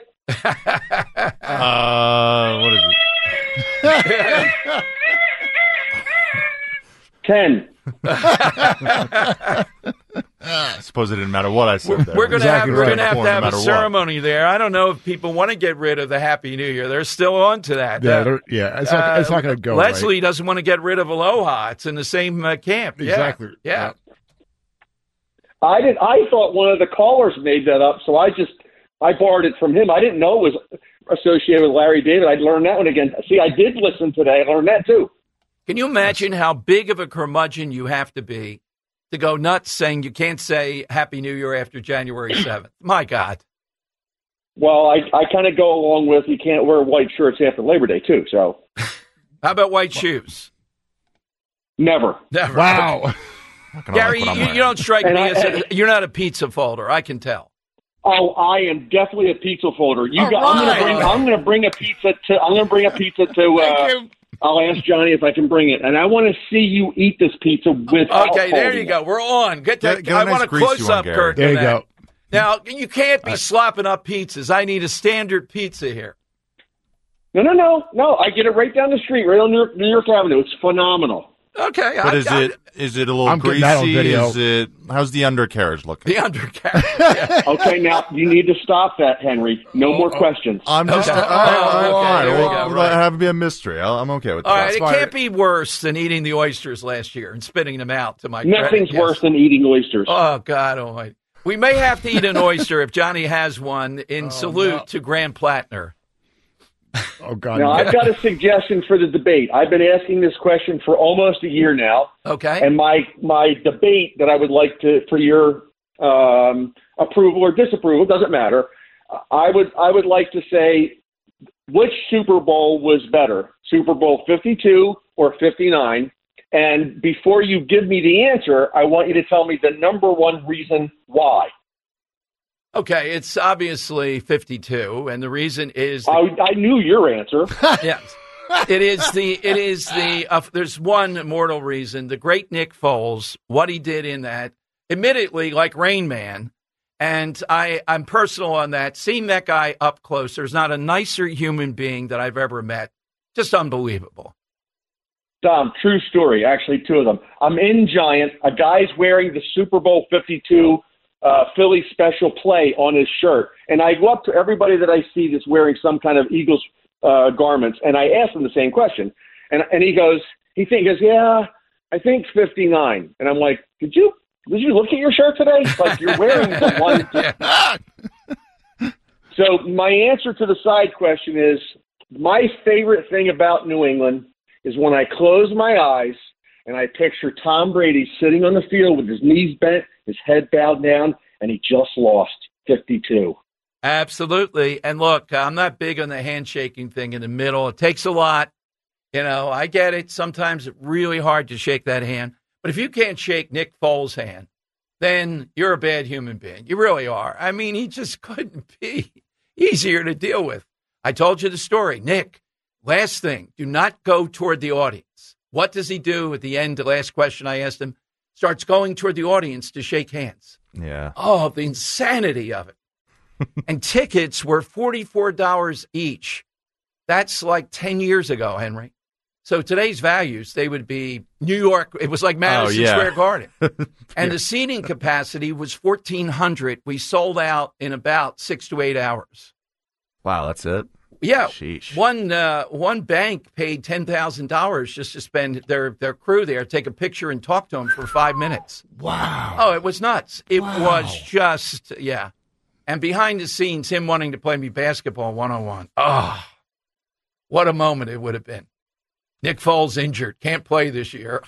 Uh, what is it? Ten. I suppose it didn't matter what I said there. We're going Exactly to have, we're right. gonna have, No to have a matter what. ceremony there. I don't know if people want to get rid of the Happy New Year. They're still on to that. Yeah, Uh, they're- yeah, it's not- it's not gonna go Leslie right. doesn't want to get rid of Aloha. It's in the same uh, camp. Yeah. Exactly. Yeah. I did. I thought one of the callers made that up, so I just I borrowed it from him. I didn't know it was associated with Larry David. I'd learned that one again. See, I did listen today. I learned that too. Can you imagine how big of a curmudgeon you have to be to go nuts saying you can't say Happy New Year after January seventh? My God. Well, I I kind of go along with you can't wear white shirts after Labor Day too. So How about white shoes? never. Never. Wow. Gary, you, you don't strike And me I- as a, you're not a pizza folder. I can tell. Oh, I am definitely a pizza folder. You All got, I'm right. going to bring. I'm going to bring a pizza to. I'm going to bring a pizza to. Uh, I'll ask Johnny if I can bring it, and I want to see you eat this pizza with. Okay, there you go. We're on. Get that. Get- get a I nice want a grease close you want, up, Gary. Kirk. There of you that. go. Now you can't be slopping up pizzas. I need a standard pizza here. No, no, no, no. I get it right down the street, right on New York, New York Avenue. It's phenomenal. Okay, But I, is I, it is it a little I'm getting that on greasy? video. Is it how's the undercarriage looking? the undercarriage? Okay, now you need to stop that, Henry. No more questions. I'm just Okay. all right, all right, Oh, all right. okay, there we Well, go, let right. it have it be a mystery. I'll- I'm okay with that. All right, That's it fine. can't be worse than eating the oysters last year and spitting them out. To my Nothing's credit. Yes. worse than eating oysters. Oh God Almighty! We may have to eat an oyster if Johnny has one in salute no. to Grant Plattner. Oh God. Now, no. I've got a suggestion for the debate. I've been asking this question for almost a year now, Okay. and my my debate that I would like to for your um, approval or disapproval doesn't matter. I would I would like to say which Super Bowl was better, Super Bowl fifty-two or fifty-nine? And before you give me the answer, I want you to tell me the number one reason why. Okay, it's obviously fifty-two, and the reason is the, I, I knew your answer. yes, it is the it is the uh, there's one immortal reason. The great Nick Foles, what he did in that, admittedly like Rain Man, and I I'm personal on that. Seeing that guy up close, there's not a nicer human being that I've ever met. Just unbelievable. Dom, true story. Actually, two of them. I'm in Giant. A guy's wearing the Super Bowl fifty-two uh, Philly special play on his shirt. And I go up to everybody that I see that's wearing some kind of Eagles uh, garments, and I ask them the same question. And and he goes, he thinks, he goes, yeah, I think fifty-nine. And I'm like, did you did you look at your shirt today? Like you're wearing the one. So my answer to the side question is my favorite thing about New England is when I close my eyes and I picture Tom Brady sitting on the field with his knees bent, his head bowed down, and he just lost fifty-two. Absolutely. And look, I'm not big on the handshaking thing in the middle. It takes a lot. You know, I get it. Sometimes it's really hard to shake that hand. But if you can't shake Nick Foles' hand, then you're a bad human being. You really are. I mean, he just couldn't be easier to deal with. I told you the story. Nick, last thing, do not go toward the audience. What does he do at the end? The last question I asked him, starts going toward the audience to shake hands. Yeah. Oh, the insanity of it. And tickets were forty-four dollars each. That's like ten years ago, Henry. So today's values, they would be New York. It was like Madison oh, yeah. Square Garden. And the seating capacity was fourteen hundred. We sold out in about six to eight hours. Wow, that's it? Yeah. Sheesh. One uh, one bank paid ten thousand dollars just to spend their, their crew there, take a picture and talk to them for five minutes. Wow. Oh, it was nuts. It Wow. was just, yeah. And behind the scenes, him wanting to play me basketball one-on-one. Oh, what a moment it would have been. Nick Foles injured. Can't play this year.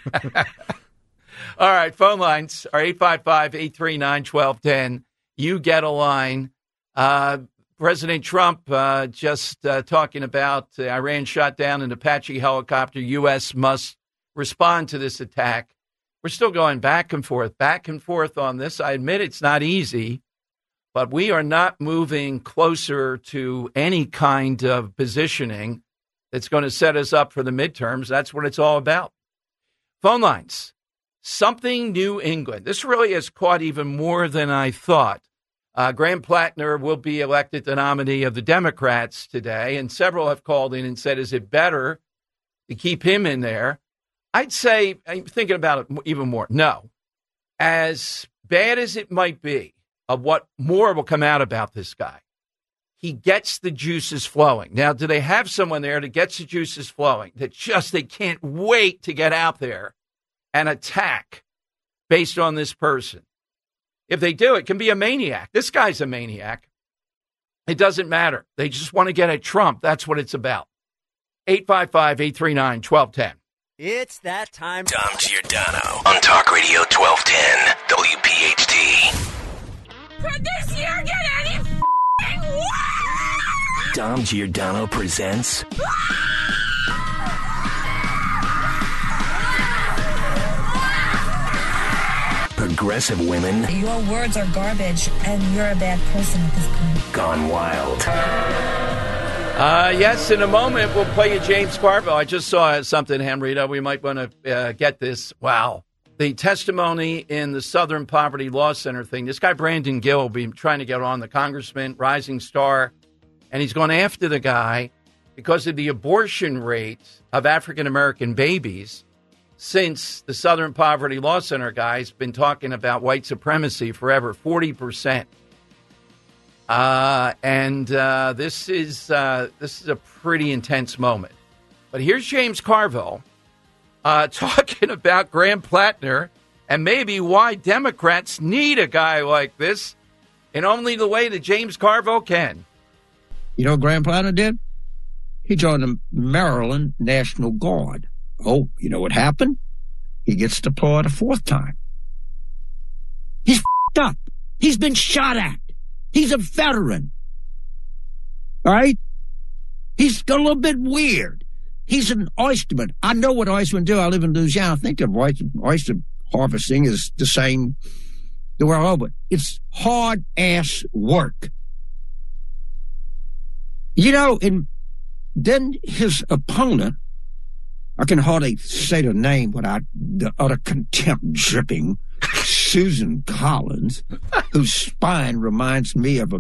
All right, phone lines are eight five five, eight three nine, one two one zero. You get a line. Uh, President Trump uh, just uh, talking about uh, Iran shot down an Apache helicopter. U S must respond to this attack. We're still going back and forth, back and forth on this. I admit it's not easy, but we are not moving closer to any kind of positioning that's going to set us up for the midterms. That's what it's all about. Phone lines. Something New England. This really has caught even more than I thought. Uh, Graham Plattner will be elected the nominee of the Democrats today, and several have called in and said, is it better to keep him in there? I'd say, I'm thinking about it even more, no. As bad as it might be of what more will come out about this guy, he gets the juices flowing. Now, do they have someone there that gets the juices flowing, that just they can't wait to get out there and attack based on this person? If they do, it can be a maniac. This guy's a maniac. It doesn't matter. They just want to get at Trump. That's what it's about. eight five five, eight three nine, one two one zero. It's that time. Dom Giordano on Talk Radio twelve ten W P H T. Could this year get any f***ing worse? Dom Giordano presents Progressive Women Your words are garbage, and you're a bad person at this point. Gone Wild. Uh, yes, in a moment, we'll play you James Carville. I just saw something, Henrietta. We might want to uh, get this. Wow. The testimony in the Southern Poverty Law Center thing. This guy, Brandon Gill, will be trying to get on, the congressman, rising star, and he's going after the guy because of the abortion rate of African-American babies since the Southern Poverty Law Center guy's been talking about white supremacy forever, forty percent. Uh, and uh, this is uh, this is a pretty intense moment. But here's James Carville uh, talking about Graham Plattner and maybe why Democrats need a guy like this in only the way that James Carville can. You know what Graham Plattner did? He joined the Maryland National Guard. Oh, you know what happened? He gets deployed a fourth time. He's f***ed up. He's been shot at. He's a veteran. All right? He's a little bit weird. He's an oysterman. I know what oystermen do. I live in Louisiana. I think of oyster, oyster harvesting is the same the world over. It's hard-ass work. You know, and then his opponent, I can hardly say the name without the utter contempt dripping, Susan Collins, whose spine reminds me of a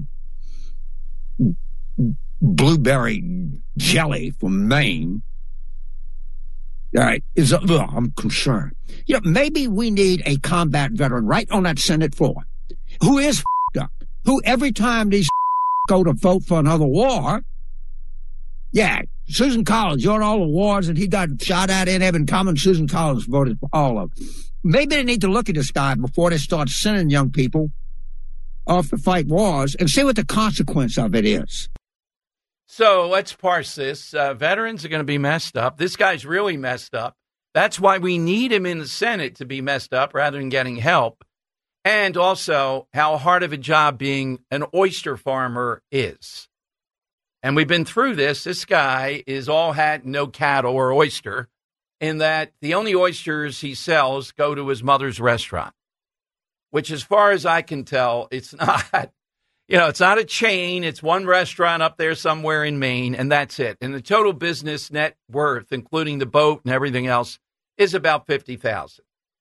blueberry jelly from Maine. All right, is a, ugh, I'm concerned. You know, maybe we need a combat veteran right on that Senate floor who is f***ed up, who every time these go to vote for another war, yeah, Susan Collins, you're in all the wars that he got shot at in Evan Common. Susan Collins voted for all of them. Maybe they need to look at this guy before they start sending young people off to fight wars and see what the consequence of it is. So let's parse this. Uh, veterans are going to be messed up. This guy's really messed up. That's why we need him in the Senate to be messed up rather than getting help. And also how hard of a job being an oyster farmer is. And we've been through this. This guy is all hat, no cattle or oyster, in that the only oysters he sells go to his mother's restaurant, which as far as I can tell, it's not, you know, it's not a chain. It's one restaurant up there somewhere in Maine, and that's it. And the total business net worth, including the boat and everything else, is about fifty thousand dollars.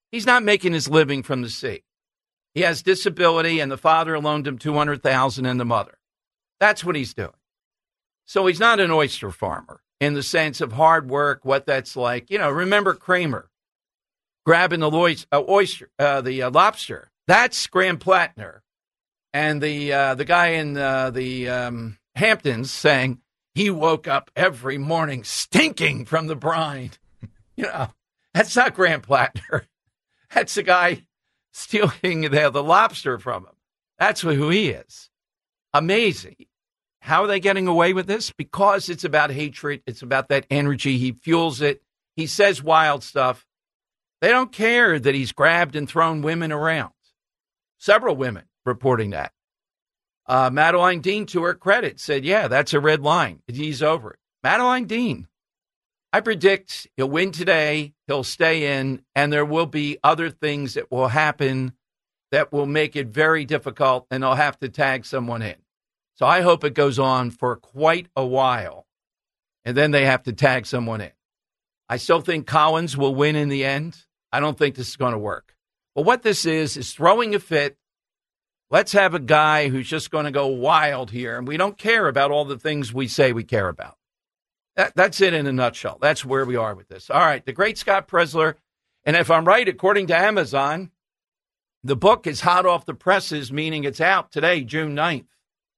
He's not making his living from the sea. He has disability, and the father loaned him two hundred thousand dollars and the mother. That's what he's doing. So he's not an oyster farmer in the sense of hard work, what that's like. You know, remember Kramer grabbing the lois- uh, oyster, uh, the uh, lobster. That's Graham Plattner. And the uh, the guy in uh, the um, Hamptons saying he woke up every morning stinking from the brine. You know, that's not Graham Plattner. That's the guy stealing the, the lobster from him. That's who he is. Amazing. How are they getting away with this? Because it's about hatred. It's about that energy. He fuels it. He says wild stuff. They don't care that he's grabbed and thrown women around. Several women reporting that. Uh, Madeline Dean, to her credit, said, yeah, that's a red line. He's over it. Madeline Dean. I predict he'll win today, he'll stay in, and there will be other things that will happen that will make it very difficult, and they'll have to tag someone in. So I hope it goes on for quite a while, and then they have to tag someone in. I still think Collins will win in the end. I don't think this is going to work. But what this is, is throwing a fit. Let's have a guy who's just going to go wild here, and we don't care about all the things we say we care about. That, that's it in a nutshell. That's where we are with this. All right, the great Scott Presler. And if I'm right, according to Amazon, the book is hot off the presses, meaning it's out today, June ninth.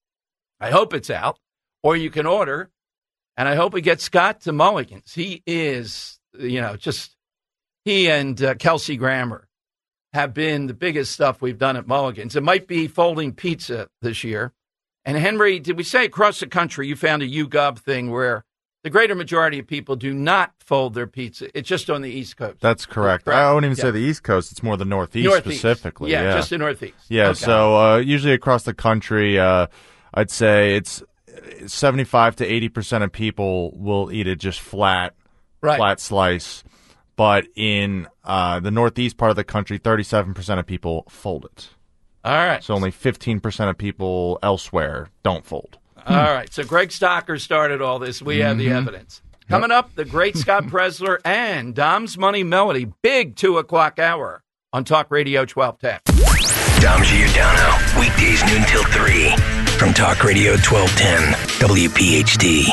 I hope it's out, or you can order. And I hope we get Scott to Mulligan's. He is, you know, just, he and uh, Kelsey Grammer have been the biggest stuff we've done at Mulligan's. It might be folding pizza this year. And Henry, did we say across the country you found a YouGov thing where the greater majority of people do not fold their pizza? It's just on the East Coast. That's correct. correct. I wouldn't even yeah. say the East Coast. It's more the Northeast, Northeast. specifically. Yeah, yeah, just the Northeast. Yeah, okay. so uh, usually across the country, uh, I'd say it's seventy-five to eighty percent of people will eat it just flat, right. flat slice. But in uh, the Northeast part of the country, thirty-seven percent of people fold it. All right. So only fifteen percent of people elsewhere don't fold. All right. So Greg Stocker started all this. We have Mm-hmm. the evidence. Coming up, the great Scott Presler and Dom's Money Melody. Big two o'clock hour on Talk Radio twelve ten. Dom Giordano. Weekdays noon till three. From Talk Radio twelve ten. W P H D.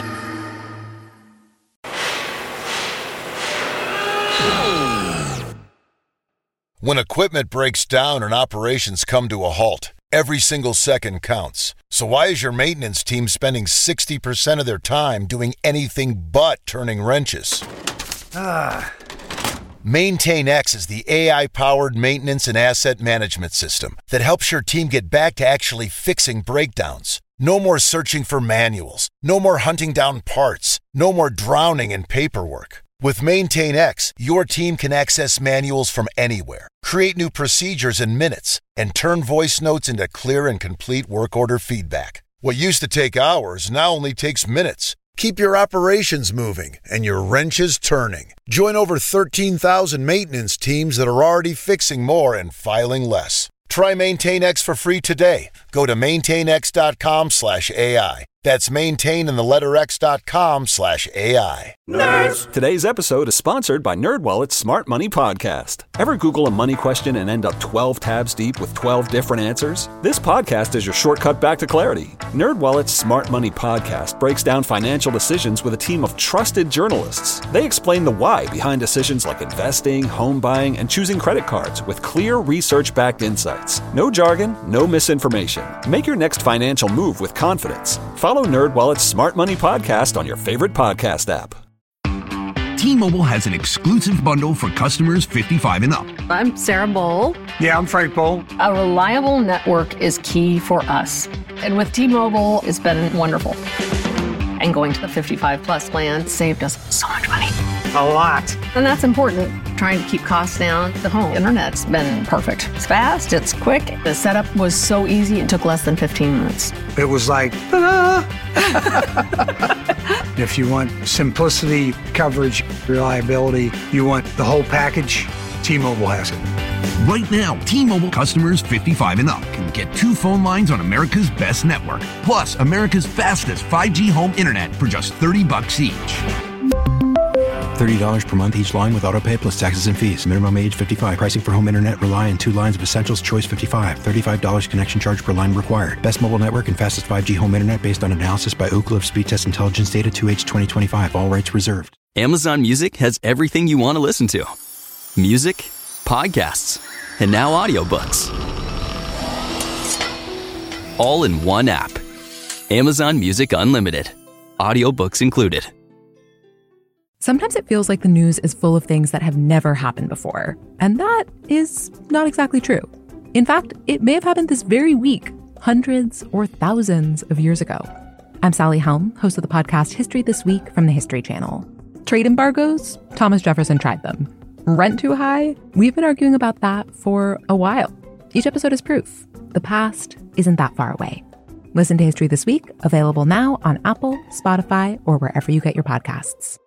When equipment breaks down and operations come to a halt, every single second counts. So why is your maintenance team spending sixty percent of their time doing anything but turning wrenches? Ah. MaintainX is the A I-powered maintenance and asset management system that helps your team get back to actually fixing breakdowns. No more searching for manuals. No more hunting down parts. No more drowning in paperwork. With MaintainX, your team can access manuals from anywhere, create new procedures in minutes, and turn voice notes into clear and complete work order feedback. What used to take hours now only takes minutes. Keep your operations moving and your wrenches turning. Join over thirteen thousand maintenance teams that are already fixing more and filing less. Try MaintainX for free today. Go to maintainx.com slash AI. That's maintain in the letter x.com slash AI. Nerds! Today's episode is sponsored by NerdWallet's Smart Money Podcast. Ever Google a money question and end up twelve tabs deep with twelve different answers? This podcast is your shortcut back to clarity. NerdWallet's Smart Money Podcast breaks down financial decisions with a team of trusted journalists. They explain the why behind decisions like investing, home buying, and choosing credit cards with clear research-backed insights. No jargon, no misinformation. Make your next financial move with confidence. Follow NerdWallet's Smart Money Podcast on your favorite podcast app. T-Mobile has an exclusive bundle for customers fifty-five and up. I'm Sarah Bowl. Yeah, I'm Frank Bowl. A reliable network is key for us. And with T-Mobile, it's been wonderful. And going to the fifty-five plus plan saved us so much money. A lot. And that's important. Trying to keep costs down. The home internet's been perfect. It's fast, it's quick. The setup was so easy, it took less than fifteen minutes. It was like, ta-da! If you want simplicity, coverage, reliability, you want the whole package, T-Mobile has it. Right now, T-Mobile customers fifty-five and up can get two phone lines on America's best network, plus America's fastest five G home internet for just thirty bucks each. thirty dollars per month each line with autopay plus taxes and fees. Minimum age fifty-five. Pricing for home internet rely on two lines of Essentials choice fifty-five. thirty-five dollars connection charge per line required. Best mobile network and fastest five G home internet based on analysis by Ookla of Speed Test Intelligence data two H twenty twenty-five. All rights reserved. Amazon Music has everything you want to listen to. Music, podcasts, and now audiobooks. All in one app. Amazon Music Unlimited. Audiobooks included. Sometimes it feels like the news is full of things that have never happened before. And that is not exactly true. In fact, it may have happened this very week, hundreds or thousands of years ago. I'm Sally Helm, host of the podcast History This Week from the History Channel. Trade embargoes? Thomas Jefferson tried them. Rent too high? We've been arguing about that for a while. Each episode is proof. The past isn't that far away. Listen to History This Week, available now on Apple, Spotify, or wherever you get your podcasts.